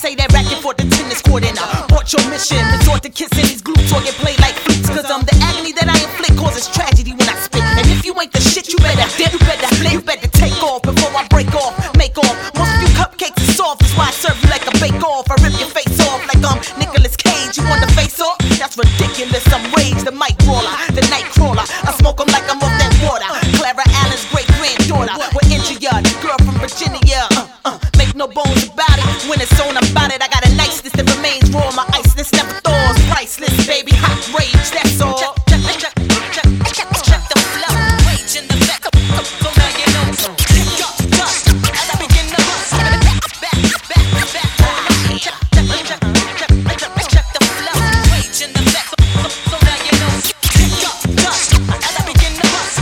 say that racket for the tennis court and I bought your mission. Resort to kissing these glutes or get played like flutes. Cause the agony that I inflict causes tragedy when I spit. And if you ain't the shit, you better dip, you better split, you better take off before I break off, make off. Most of you cupcakes are soft, that's why I serve you like a bake off. I rip your face off like Nicolas Cage. You want the face off? That's ridiculous. I'm Rage, the mic brawler, the night crawler. I smoke 'em like I'm off that water. Clara Allen's great granddaughter. We're India, the girl from Virginia. Make no bones about it. When it's on, I'm about it. I got a niceness that remains raw. My iceness never thaws. Priceless, baby, hot rage. That's all. Check the flow. Rage in the back. So now you know. As I begin to bust. Back. Check the flow. Rage in the back. So now you know. As I begin to bust.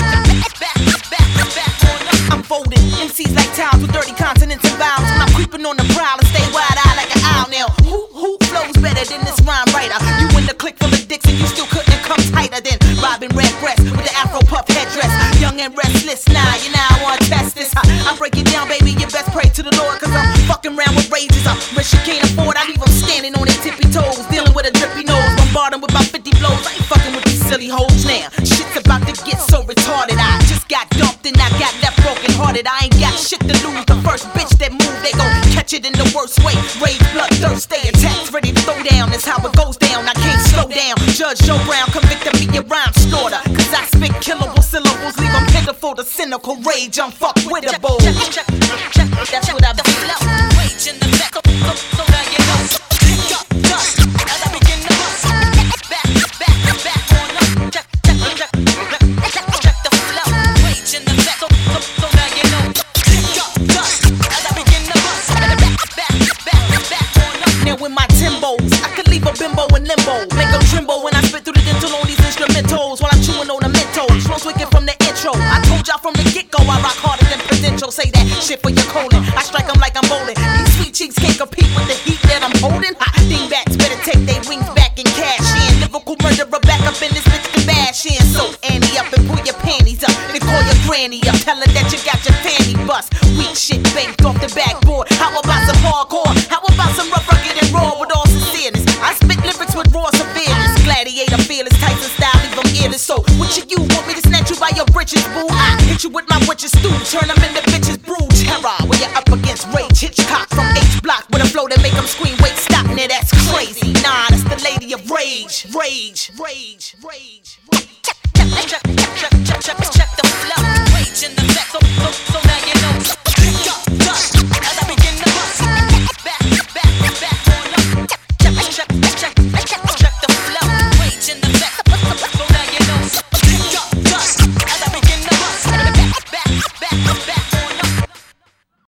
Back on up. I'm folding MCs like towels with dirty continents and vowels. When I'm creeping on the prowl and stay wide-eyed like an owl. Now, who flows better than this rhyme writer? You in the clique full of dicks and you still couldn't come tighter than Robin Redbreast with the Afro puff headdress. Young and restless, nah, you know I wanna test this. I break it down, baby, you best pray to the Lord. Cause I'm fucking around with rages. I'm rich, you can't afford. I leave them standing on their tippy toes, dealing with a drippy nose. Bombard them with my 50 blows. I ain't fucking with these silly hoes now. Shit's about to get so retarded. I just got dumped and I got left broken hearted. I ain't got shit to lose. The first bitch that move, they gon' catch it in the worst way. Rage, bloodthirst, stay attached, ready to throw down. That's how it goes down. I can't slow down. Judge Joe Brown, convicted me of rhyme slaughter. Cause I spit killable syllables, leave them pitiful. The cynical rage, I'm fucked with a bowl. Check, that's what I do. Rage in the back, so now you know. As I begin to bust. Back on up. Check the flow. Rage in the back, so now you know. As I begin to bust. Back on up. Now with my Timbos, I could leave a bimbo in limbo. Make them tremble when I spit through the dental on these instrumentals. While I'm chewing on the Mentos. Flows wicked from the intro. I told y'all from the get-go I rock harder than Prudential. Say that shit for your colon. I strike them like I'm bowling. These sweet cheeks can't compete with the heat that I'm holding. Dingbats better take their wings back and cash in. Lyrical murderer back up in this bitch to bash in. So Annie up and pull your panties up. Then call your granny up. Tell her that you got your fanny bust. Weak shit banked off the backboard. How about some hardcore? How about some rough, rugged and raw with all sincereness? I spit lyrics with raw severeness. Gladiator, fearless, Tyson style, leave them earless. So what you want me to snatch you by your britches, boo? I hit you with my witches stew. Turn them into bitches, brew terror. When you're up against Rage Hitchcock from H Block with a flow that make them scream, wait, stop, now that's crazy. Nah, that's the lady of rage. Check the flow. Rage in the back, so